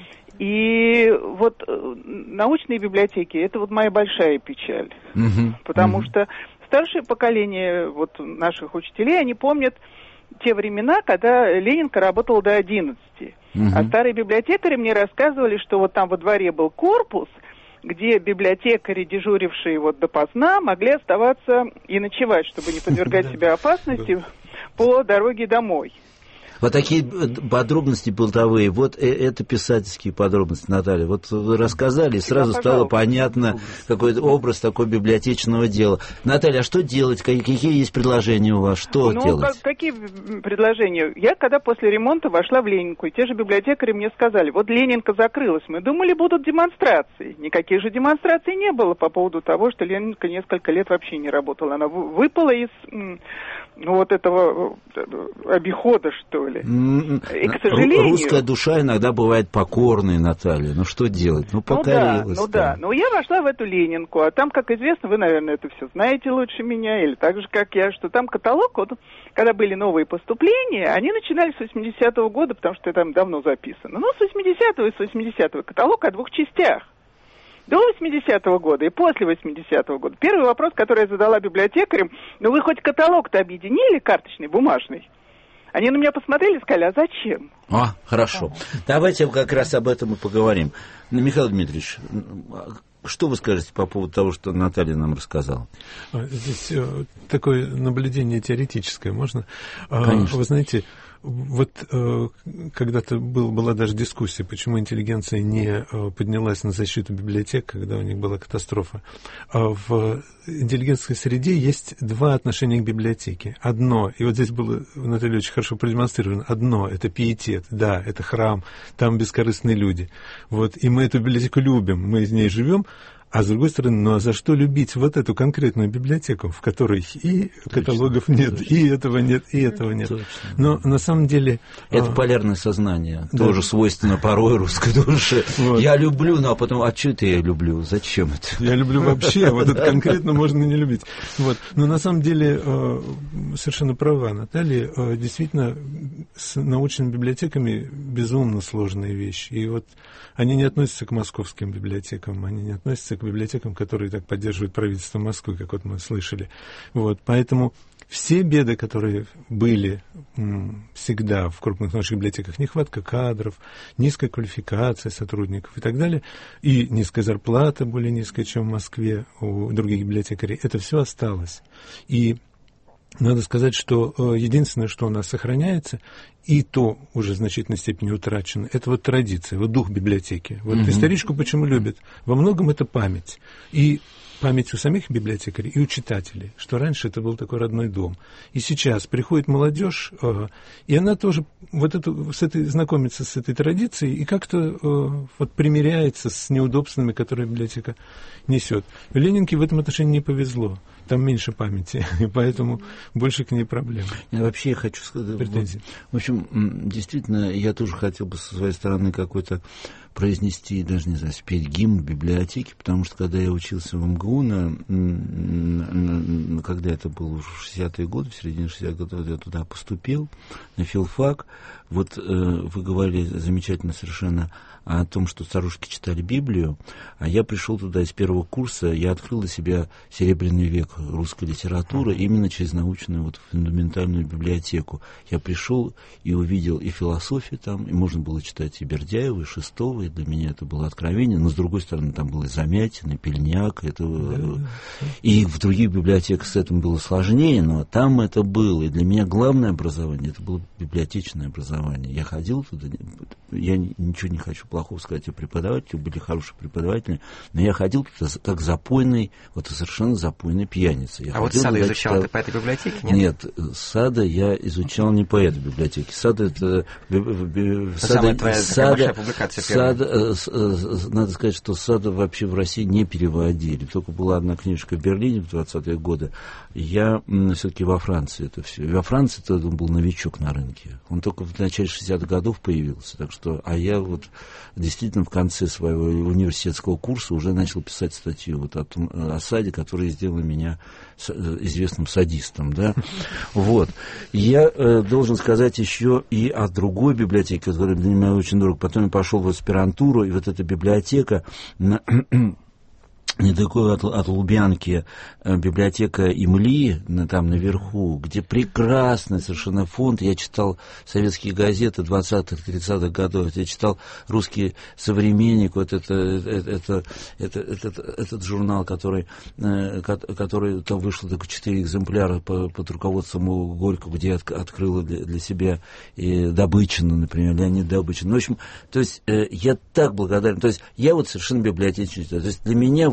И вот научные библиотеки — это вот моя большая печаль, потому что старшее поколение вот наших учителей, они помнят те времена, когда Ленинка работала до 11. А старые библиотекари мне рассказывали, что вот там во дворе был корпус, где библиотекари, дежурившие вот допоздна, могли оставаться и ночевать, чтобы не подвергать себя опасности по дороге домой. Вот такие подробности бытовые, вот это писательские подробности, Наталья. Вот вы рассказали, и сразу стало понятно, какой образ такой библиотечного дела. Наталья, а что делать? Какие есть предложения у вас? Что делать? Какие предложения? Я, когда после ремонта вошла в Ленинку, и те же библиотекари мне сказали, вот Ленинка закрылась, мы думали, будут демонстрации. Никаких же демонстраций не было по поводу того, что Ленинка несколько лет вообще не работала. Она выпала из вот этого обихода, что ли. делали. И, к сожалению... Русская душа иногда бывает покорной, Наталья. Ну, что делать? Ну, покорилась. Ну, да. Ну, я вошла в эту Ленинку, а там, как известно, вы, наверное, это все знаете лучше меня, или так же, как я, что там каталог, вот, когда были новые поступления, они начинались с 80-го года, потому что там давно записано. Ну, с 80-го и с 80-го каталог о двух частях. До 80-го года и после 80-го года. Первый вопрос, который я задала библиотекарям: ну вы хоть каталог-то объединили, карточный, бумажный? Они на меня посмотрели и сказали: а зачем? Хорошо. Давайте как раз об этом и поговорим. Михаил Дмитриевич, что вы скажете по поводу того, что Наталья нам рассказала? Здесь такое наблюдение теоретическое, можно? Конечно. Вы знаете, вот когда-то была даже дискуссия, почему интеллигенция не поднялась на защиту библиотек, когда у них была катастрофа. В интеллигентской среде есть два отношения к библиотеке. Одно, и вот здесь было, Наталья, очень хорошо продемонстрировано, одно — это пиетет, да, это храм, там бескорыстные люди. Вот, и мы эту библиотеку любим, мы в ней живем. А с другой стороны, ну а за что любить вот эту конкретную библиотеку, в которой и каталогов нет, и этого нет, и этого нет. Точно. Но на самом деле... Это полярное сознание, тоже свойственно порой русской душе. Вот. Я люблю, но потом, а что это я люблю? Зачем это? Я люблю вообще, вот это конкретно можно не любить. Вот. Но на самом деле совершенно права Наталья, действительно с научными библиотеками безумно сложная вещь. И вот они не относятся к московским библиотекам, они не относятся к библиотекам, которые так поддерживают правительство Москвы, как вот мы слышали. Вот, поэтому все беды, которые были всегда в крупных наших библиотеках, нехватка кадров, низкая квалификация сотрудников и так далее, и низкая зарплата, более низкая, чем в Москве у других библиотекарей, это все осталось. И надо сказать, что единственное, что у нас сохраняется, и то уже в значительной степени утрачено, это вот традиция, вот дух библиотеки. Вот историчку почему любят? Во многом это память. И память у самих библиотекарей и у читателей, что раньше это был такой родной дом. И сейчас приходит молодежь, и она тоже знакомится с этой традицией и как-то вот примиряется с неудобствами, которые библиотека несет. В Ленинке в этом отношении не повезло. Там меньше памяти, и поэтому больше к ней проблем. Вообще я хочу сказать... Претензии. В общем, действительно, я тоже хотел бы со своей стороны какой-то произнести, даже не знаю, спеть гимн в библиотеке, потому что когда я учился в МГУ, когда это было уже в 60-е годы, в середине 60-х годов, я туда поступил, на филфак. Вот вы говорили замечательно совершенно о том, что старушки читали Библию, а я пришел туда из первого курса, я открыл для себя серебряный век русской литературы именно через научную вот фундаментальную библиотеку. Я пришел и увидел и философию там, и можно было читать и Бердяева, и Шестого, и для меня это было откровение, но с другой стороны там было и Замятин, и Пельняк, и в других библиотеках с этим было сложнее, но там это было, и для меня главное образование, это было библиотечное образование. Я ходил туда, я ничего не хочу плохого сказать о преподавателях, были хорошие преподаватели, но я ходил туда как запойный, вот совершенно запойный пьяница. А вот Сада изучал ты по этой библиотеке, нет? Нет, Сада я изучал не по этой библиотеке. Сада это... Самая твоя большая публикация первая. Надо сказать, что Сада вообще в России не переводили. Только была одна книжка в Берлине в 20-е годы. Я все-таки во Франции это все. Во Франции он был новичок на рынке. Он только в начале 60-х годов появился. Так что, а я вот действительно в конце своего университетского курса уже начал писать статью вот о Саде, которая сделала меня известным садистом. Да? Вот. Я должен сказать еще и о другой библиотеке, которая для меня очень дорога. Потом я пошел в аспирантуру, и вот эта библиотека... недалеко от Лубянки библиотека Имли, там наверху, где прекрасный совершенно фонд. Я читал советские газеты 20-30-х годов, я читал «Русский современник», вот этот журнал, который там вышло только 4 экземпляра под руководством Горького, где я открыл для себя и Добычина, например, Леонид Добычин. Ну, в общем, то есть я так благодарен. То есть я вот совершенно библиотечный. То есть для меня вот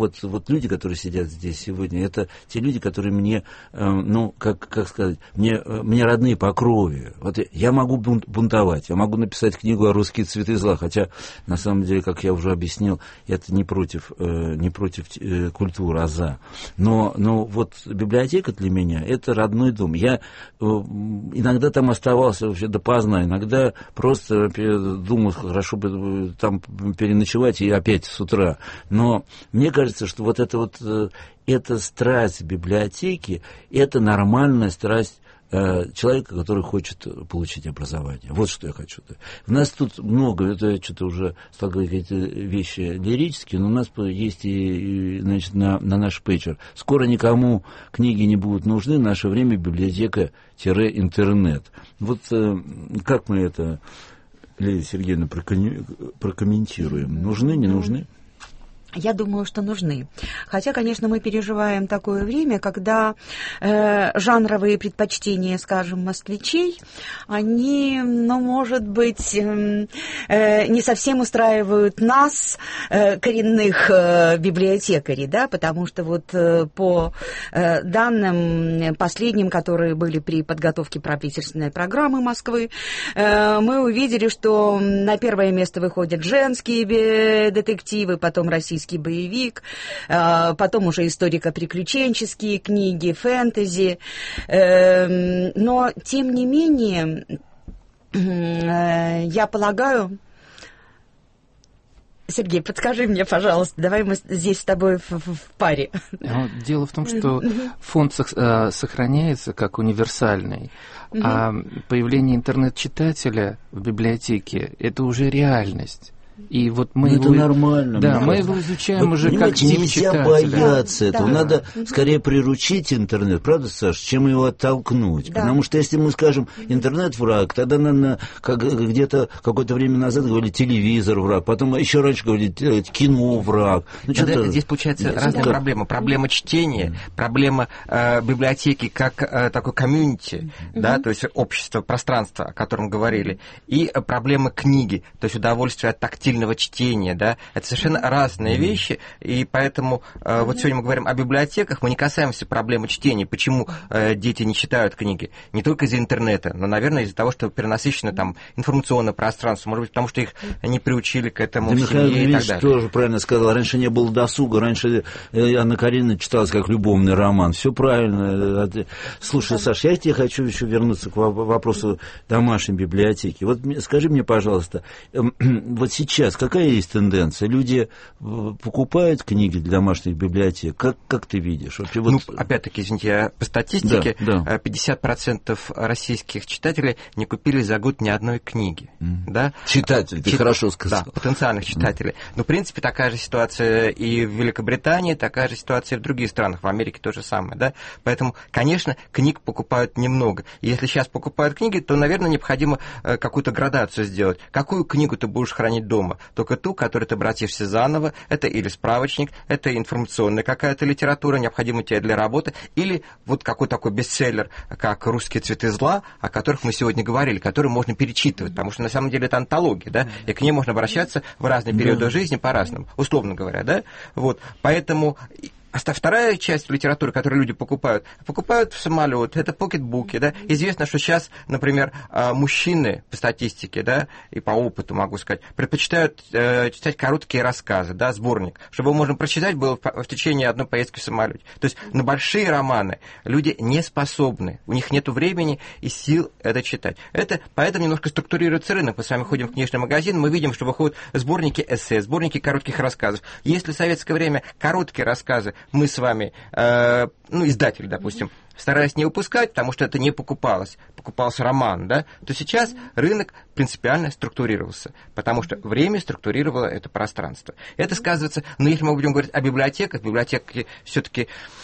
вот люди, которые сидят здесь сегодня, это те люди, которые мне, как сказать, мне родные по крови. Вот я могу бунтовать, я могу написать книгу о «Русские цветы зла», хотя, на самом деле, как я уже объяснил, это не против культуры, а за. Но вот библиотека для меня — это родной дом. Я иногда там оставался вообще допоздна, иногда просто думал, хорошо бы там переночевать и опять с утра. Но мне кажется, что вот эта страсть библиотеки — это нормальная страсть человека, который хочет получить образование. Вот что я хочу. У нас тут много, это я что-то уже стал говорить какие-то вещи лирические, но у нас есть и значит, на наш пейджер. Скоро никому книги не будут нужны, в наше время библиотека-интернет. Вот как мы это, Лилия Сергеевна, прокомментируем? Нужны, не нужны? Я думаю, что нужны. Хотя, конечно, мы переживаем такое время, когда жанровые предпочтения, скажем, москвичей, они, может быть, не совсем устраивают нас, коренных библиотекарей, да, потому что вот по данным последним, которые были при подготовке правительственной программы Москвы, мы увидели, что на первое место выходят женские детективы, потом российские боевик, потом уже историко-приключенческие книги, фэнтези. Но, тем не менее, я полагаю... Сергей, подскажи мне, пожалуйста, давай мы здесь с тобой в паре. Дело в том, что фонд сохраняется как универсальный, а появление интернет-читателя в библиотеке – это уже реальность. И вот мы это нормально. Да, мы его изучаем уже как тип нельзя читателя. Бояться этого. Да. Надо скорее приручить интернет, правда, Саш, чем его оттолкнуть. Да. Потому что если мы скажем интернет враг, тогда наверное, где-то какое-то время назад говорили телевизор враг, потом еще раньше говорили кино враг. Здесь получается разные проблемы. Проблема чтения, проблема библиотеки как такой комьюнити, да, то есть общество, пространство, о котором говорили, и проблема книги, то есть удовольствие от тактильности чтения, да, это совершенно разные вещи, и поэтому вот сегодня мы говорим о библиотеках, мы не касаемся проблемы чтения, почему дети не читают книги, не только из-за интернета, но, наверное, из-за того, что перенасыщено там информационное пространство, может быть, потому что их не приучили к этому в семье и так далее. Тоже правильно сказал, раньше не было досуга, раньше Анна Каренина читалась как любовный роман, все правильно. Слушай, Саш, я тебе хочу еще вернуться к вопросу домашней библиотеки. Вот скажи мне, пожалуйста, вот сейчас какая есть тенденция? Люди покупают книги для домашних библиотек? Как ты видишь? Вообще, вот... опять-таки, извините, я по статистике, 50% российских читателей не купили за год ни одной книги. Да? Читатели, ты хорошо сказал. Да, потенциальных читателей. Но, в принципе, такая же ситуация и в Великобритании, такая же ситуация и в других странах. В Америке то же самое. Да? Поэтому, конечно, книг покупают немного. И если сейчас покупают книги, то, наверное, необходимо какую-то градацию сделать. Какую книгу ты будешь хранить дома? Только ту, к которой ты обратишься заново, это или справочник, это информационная какая-то литература, необходимая тебе для работы, или вот какой такой бестселлер, как «Русские цветы зла», о которых мы сегодня говорили, которые можно перечитывать, потому что на самом деле это антология, да, и к ней можно обращаться в разные периоды жизни по-разному, условно говоря, да, вот, поэтому... А вторая часть литературы, которую люди покупают в самолет, это покетбуки, да. Известно, что сейчас, например, мужчины по статистике, да, и по опыту могу сказать, предпочитают читать короткие рассказы, да, сборник, чтобы можно прочитать было в течение одной поездки в самолете. То есть на большие романы люди не способны, у них нет времени и сил это читать. Это поэтому немножко структурируется рынок. Мы с вами ходим в книжный магазин, мы видим, что выходят сборники эссе, сборники коротких рассказов. Если в советское время короткие рассказы мы с вами, издатель, допустим, старались не выпускать, потому что это не покупалось, покупался роман, да, то сейчас рынок принципиально структурировался, потому что время структурировало это пространство. Это сказывается, но если мы будем говорить о библиотеках, библиотеки все-таки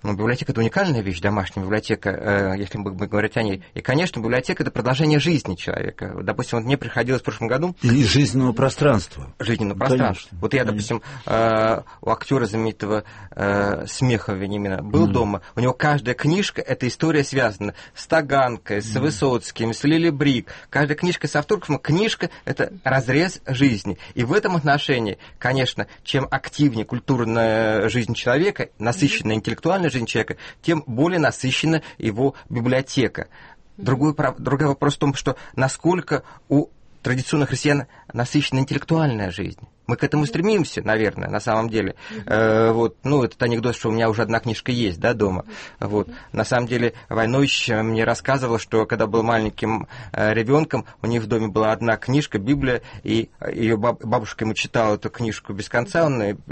Ну, библиотека – это уникальная вещь, домашняя библиотека, если мы будем говорить о ней. И, конечно, библиотека – это продолжение жизни человека. Допустим, вот мне приходилось в прошлом году… И жизненного пространства. Жизненного пространства. Конечно, вот я, допустим, у актера знаменитого Смехова Вениамина был дома, у него каждая книжка – это история связана с Таганкой, с Высоцким, с Лили Брик. Каждая книжка с автографом, книжка – это разрез жизни. И в этом отношении, конечно, чем активнее культурная жизнь человека, насыщенная интеллектуальная жизнь человека, тем более насыщена его библиотека. Другой вопрос в том, что насколько у традиционных христиан насыщена интеллектуальная жизнь. Мы к этому стремимся, наверное, на самом деле. Вот, ну, этот анекдот, что у меня уже одна книжка есть, да, дома. Вот. На самом деле, Войнович мне рассказывал, что когда был маленьким ребенком, у них в доме была одна книжка, Библия, и ее бабушка ему читала эту книжку без конца,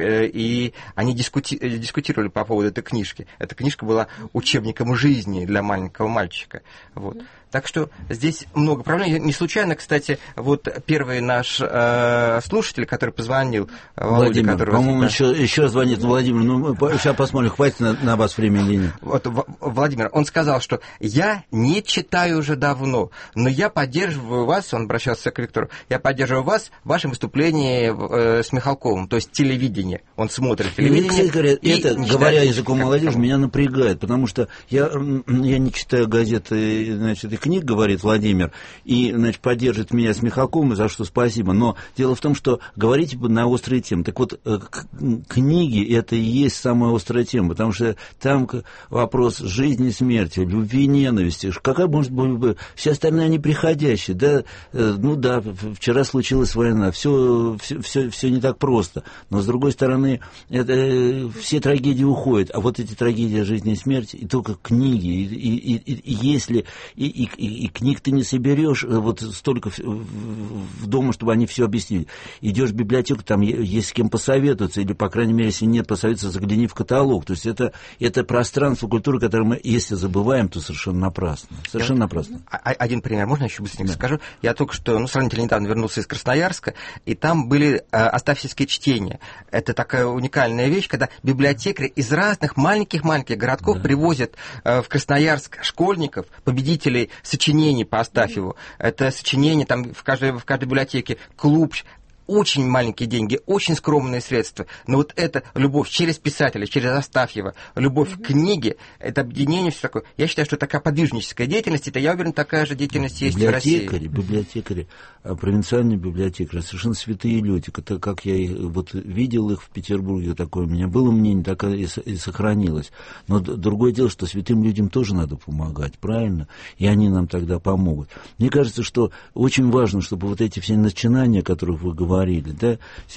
и они дискутировали по поводу этой книжки. Эта книжка была учебником жизни для маленького мальчика. Вот. Так что здесь много проблем. Не случайно, кстати, вот первый наш слушатель, который позвонил, Владимир, по-моему, еще звонит. Владимир, ну, сейчас посмотрим, хватит на вас времени или нет. Вот, Владимир, он сказал, что я не читаю уже давно, но я поддерживаю вас, он обращался к Виктору, я поддерживаю вас в вашем выступлении с Михалковым, то есть телевидение. Он смотрит телевидение. Это, говоря языком молодежи, меня напрягает, потому что я не читаю газеты, значит, и книг, говорит Владимир, и, значит, поддержит меня с Михалковым, за что спасибо. Но дело в том, что говорите на острые темы. Так вот, книги — это и есть самая острая тема, потому что там вопрос жизни и смерти, любви и ненависти. Какая может быть... Все остальные неприходящие. Да, ну да, вчера случилась война, все не так просто. Но, с другой стороны, все трагедии уходят. А вот эти трагедии жизни и смерти, и только книги, и если... И книг ты не соберешь вот столько в дома, чтобы они все объяснили. Идешь в библиотеку, там есть с кем посоветоваться, или, по крайней мере, если нет посоветоваться, загляни в каталог. То есть это пространство культуры, которое мы, если забываем, то совершенно напрасно. Совершенно напрасно. Один пример, можно я еще быстренько скажу? Я только что, сравнительно недавно вернулся из Красноярска, и там были астафьевские чтения. Это такая уникальная вещь, когда библиотекари из разных маленьких-маленьких городков привозят в Красноярск школьников, победителей сочинений по Астафьеву. Это сочинения, там в каждой библиотеке клуб. Очень маленькие деньги, очень скромные средства. Но вот эта любовь через писателя, через Астафьева, любовь к книге, это объединение, все такое. Я считаю, что такая подвижническая деятельность, это, я уверен, такая же деятельность есть в России. Библиотекари, провинциальные библиотекари, совершенно святые люди. Это, как я вот видел их в Петербурге, такое у меня было мнение, такое и сохранилось. Но другое дело, что святым людям тоже надо помогать, правильно? И они нам тогда помогут. Мне кажется, что очень важно, чтобы вот эти все начинания, о которых вы говорили, да,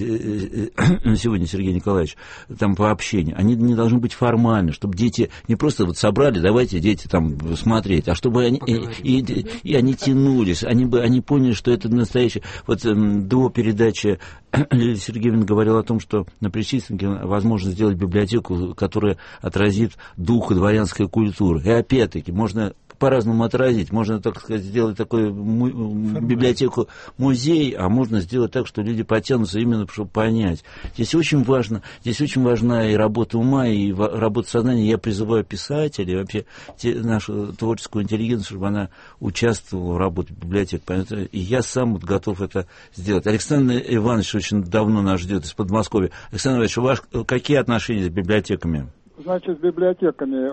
сегодня Сергей Николаевич, там по общению, они не должны быть формальны, чтобы дети не просто вот собрали, давайте дети там смотреть, а чтобы они и они тянулись, они поняли, что это настоящее. Вот до передачи Лилия Сергеевна говорила о том, что на Пречистенке возможно сделать библиотеку, которая отразит дух дворянской культуры. И опять-таки можно по-разному отразить. Можно, так сказать, сделать такую библиотеку-музей, а можно сделать так, что люди потянутся именно, чтобы понять. Здесь очень важна и работа ума, и работа сознания. Я призываю писателей, вообще нашу творческую интеллигенцию, чтобы она участвовала в работе библиотек. И я сам вот готов это сделать. Александр Иванович очень давно нас ждет из Подмосковья. Александр Иванович, у вас какие отношения с библиотеками? Значит, с библиотеками,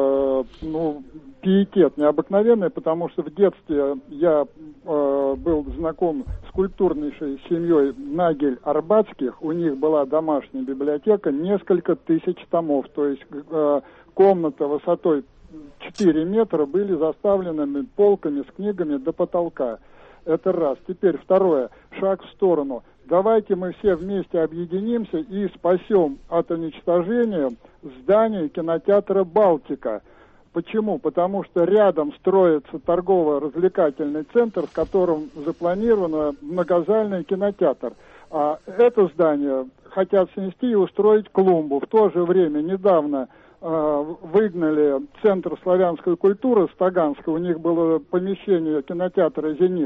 пиетет необыкновенный, потому что в детстве я был знаком с культурнейшей семьей Нагель-Арбатских. У них была домашняя библиотека, несколько тысяч томов, то есть комната высотой 4 метра были заставлены полками с книгами до потолка. Это раз. Теперь второе, шаг в сторону. Давайте мы все вместе объединимся и спасем от уничтожения здание кинотеатра «Балтика». Почему? Потому что рядом строится торгово-развлекательный центр, в котором запланирован многозальный кинотеатр. А это здание хотят снести и устроить клумбу. В то же время недавно выгнали Центр славянской культуры с Таганска. У них было помещение кинотеатра «Зенит».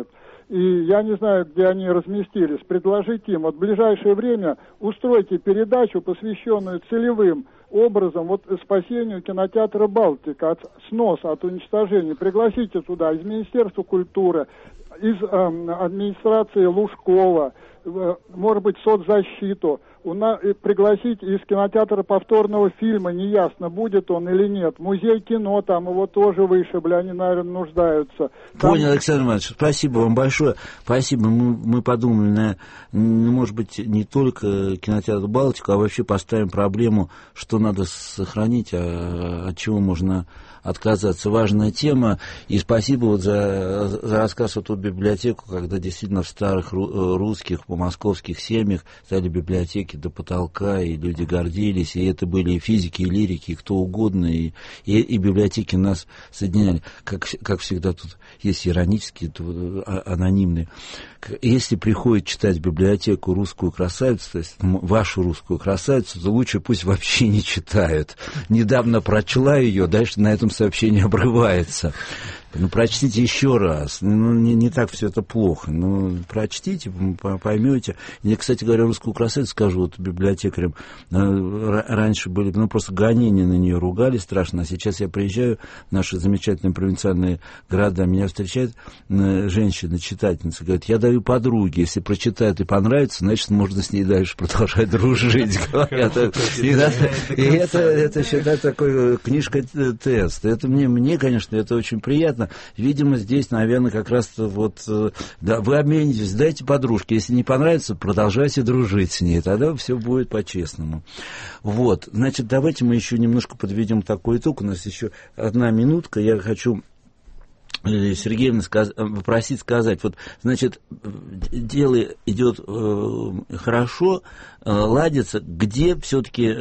и я не знаю, где они разместились, предложить им вот в ближайшее время устройте передачу, посвященную целевым образом вот спасению кинотеатра «Балтика» от сноса, от уничтожения. Пригласите туда из Министерства культуры, из администрации Лужкова, может быть, соцзащиту, пригласить из кинотеатра повторного фильма, неясно, будет он или нет. Музей кино, там его тоже вышибли, они, наверное, нуждаются. Понял, Александр Иванович, спасибо вам большое. Спасибо, мы подумали, может быть, не только кинотеатр «Балтика», а вообще поставим проблему, что надо сохранить, а от чего можно отказаться. Важная тема. И спасибо вот за рассказ о ту библиотеку, когда действительно в старых русских, по-московских семьях стояли библиотеки до потолка, и люди гордились, и это были и физики, и лирики, и кто угодно, и библиотеки нас соединяли. Как всегда тут есть иронические, анонимные. Если приходит читать библиотеку «Русскую красавицу», то есть вашу «Русскую красавицу», то лучше пусть вообще не читают. Недавно прочла ее, дальше на этом сообщение обрывается. Прочтите еще раз. Не так все это плохо. Прочтите, поймете. Я, кстати говоря, «Русскую красавицу» скажу, вот библиотекарям раньше были, просто гонения на нее ругали страшно, а сейчас я приезжаю в наши замечательные провинциальные города, меня встречает женщина, читательница, говорит, я даю подруге, если прочитает и понравится, значит, можно с ней дальше продолжать дружить. И это считать такой книжка-тест. Это мне, конечно, это очень приятно. Видимо, здесь, наверное, как раз вот, да, вы обменитесь, дайте подружке, если не понравится, продолжайте дружить с ней, тогда все будет по-честному. Вот, значит, давайте мы еще немножко подведем такой итог, у нас еще 1 минутка, я хочу Сергеевна попросить сказать, вот, значит, дело идет хорошо, ладится, где все-таки,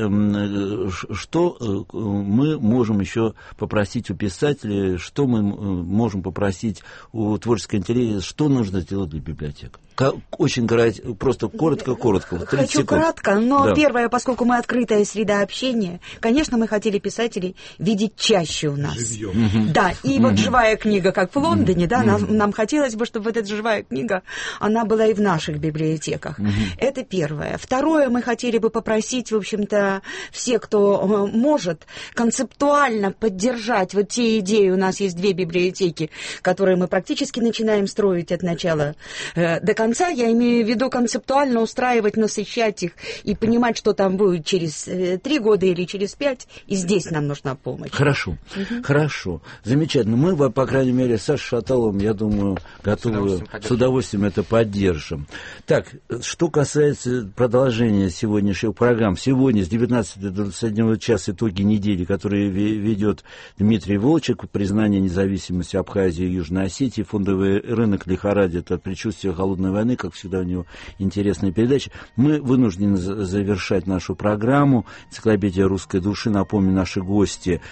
что мы можем еще попросить у писателей, что мы можем попросить у творческой интеллигенции, что нужно сделать для библиотек? Очень просто коротко. Хочу кратко, но да. Первое, поскольку мы открытая среда общения, конечно, мы хотели писателей видеть чаще у нас. Живьем. Да, и вот живая книга, как в Лондоне, да, нам хотелось бы, чтобы эта живая книга, она была и в наших библиотеках. Это первое. Второе, мы хотели бы попросить, в общем-то, все, кто может, концептуально поддержать вот те идеи. У нас есть 2 библиотеки, которые мы практически начинаем строить от начала до конца. Я имею в виду концептуально устраивать, насыщать их и понимать, что там будет через 3 года или через 5, и здесь нам нужна помощь. Хорошо, хорошо, замечательно. Мы, по крайней мере, с Сашей Шаталовым, я думаю, готовы с удовольствием это поддержим. Так, что касается продолжения сегодняшних программ, сегодня с 19 до 21 часа итоги недели, которые ведет Дмитрий Волчек, признание независимости Абхазии и Южной Осетии, фондовый рынок лихорадит от предчувствия холодной войны, как всегда у него интересная передача. Мы вынуждены завершать нашу программу. Энциклопедия русской души. Напомню, наши гости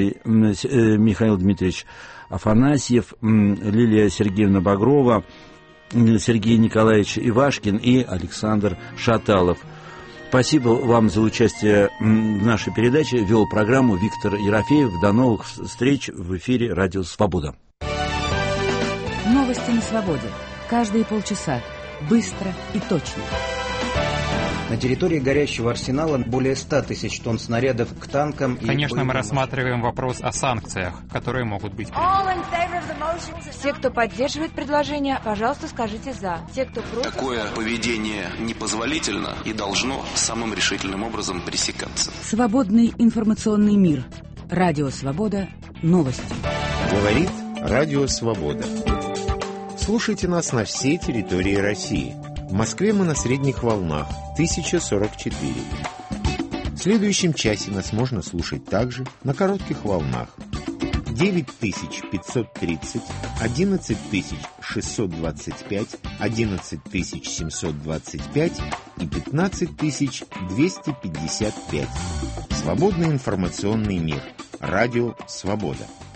Михаил Дмитриевич Афанасьев, Лилия Сергеевна Багрова, Сергей Николаевич Ивашкин и Александр Шаталов. Спасибо вам за участие в нашей передаче. Вел программу Виктор Ерофеев. До новых встреч в эфире «Радио Свобода». Новости на свободе. Каждые полчаса. Быстро и точно. На территории горящего арсенала более 100 тысяч тонн снарядов к танкам. Конечно, мы рассматриваем вопрос о санкциях, которые могут быть. Все, кто поддерживает предложение, пожалуйста, скажите «за». Те, кто против... Такое поведение непозволительно и должно самым решительным образом пресекаться. Свободный информационный мир. Радио Свобода. Новости. Говорит Радио Свобода. Слушайте нас на всей территории России. В Москве мы на средних волнах 1044. В следующем часе нас можно слушать также на коротких волнах 9530, 11625, 11725 и 15255. Свободный информационный мир. Радио Свобода.